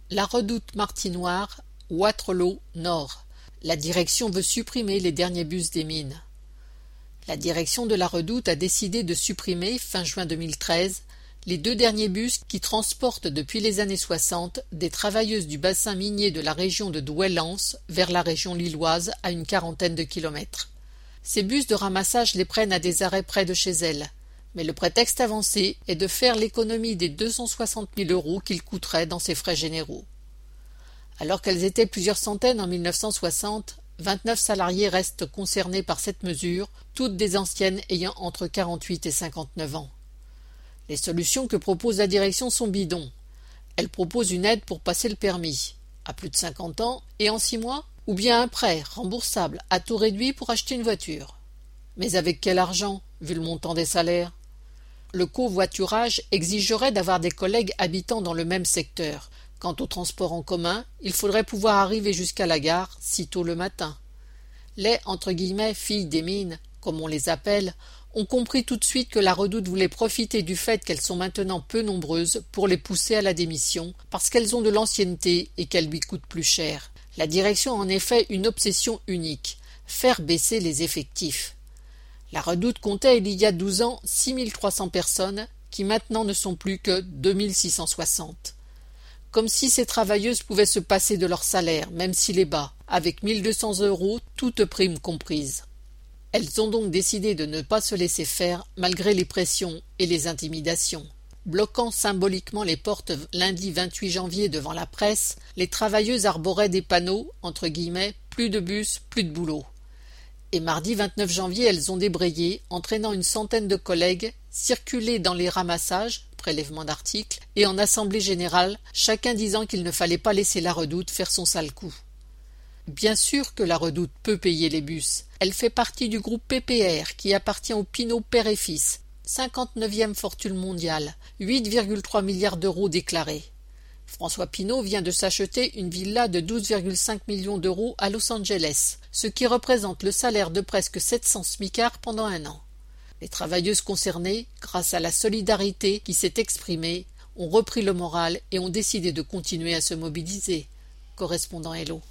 La Redoute Martinoire, Wattrelos Nord. La direction veut supprimer les derniers bus des mines. La direction de la Redoute a décidé de supprimer, fin juin 2013, les 2 derniers bus qui transportent depuis les années 60 des travailleuses du bassin minier de la région de Douai-Lens vers la région lilloise à une quarantaine de kilomètres. Ces bus de ramassage les prennent à des arrêts près de chez elles, mais le prétexte avancé est de faire l'économie des 260 000 € qu'ils coûteraient dans ces frais généraux. Alors qu'elles étaient plusieurs centaines en 1960, 29 salariés restent concernés par cette mesure, toutes des anciennes ayant entre 48 et 59 ans. Les solutions que propose la direction sont bidons. Elle propose une aide pour passer le permis, à plus de 50 ans et en 6 mois, ou bien un prêt remboursable à taux réduit pour acheter une voiture. Mais avec quel argent, vu le montant des salaires? Le covoiturage exigerait d'avoir des collègues habitant dans le même secteur. Quant au transport en commun, il faudrait pouvoir arriver jusqu'à la gare si tôt le matin. Les « filles des mines », comme on les appelle, ont compris tout de suite que la Redoute voulait profiter du fait qu'elles sont maintenant peu nombreuses pour les pousser à la démission, parce qu'elles ont de l'ancienneté et qu'elles lui coûtent plus cher. La direction a en effet une obsession unique, faire baisser les effectifs. La Redoute comptait il y a 12 ans 6 300 personnes, qui maintenant ne sont plus que 2 660. Comme si ces travailleuses pouvaient se passer de leur salaire, même s'il est bas, avec 1 200 €, toutes primes comprises. Elles ont donc décidé de ne pas se laisser faire malgré les pressions et les intimidations. Bloquant symboliquement les portes lundi 28 janvier devant la presse, les travailleuses arboraient des panneaux, entre guillemets, « plus de bus, plus de boulot ». Et mardi 29 janvier, elles ont débrayé, entraînant une centaine de collègues, circulé dans les ramassages, prélèvement d'articles, et en assemblée générale, chacun disant qu'il ne fallait pas laisser la Redoute faire son sale coup. Bien sûr que la Redoute peut payer les bus. Elle fait partie du groupe PPR qui appartient au Pinault père et fils, 59e fortune mondiale, 8,3 milliards d'euros déclarés. François Pinault vient de s'acheter une villa de 12,5 millions d'euros à Los Angeles, ce qui représente le salaire de presque 700 smicards pendant un an. Les travailleuses concernées, grâce à la solidarité qui s'est exprimée, ont repris le moral et ont décidé de continuer à se mobiliser. Correspondant Hello.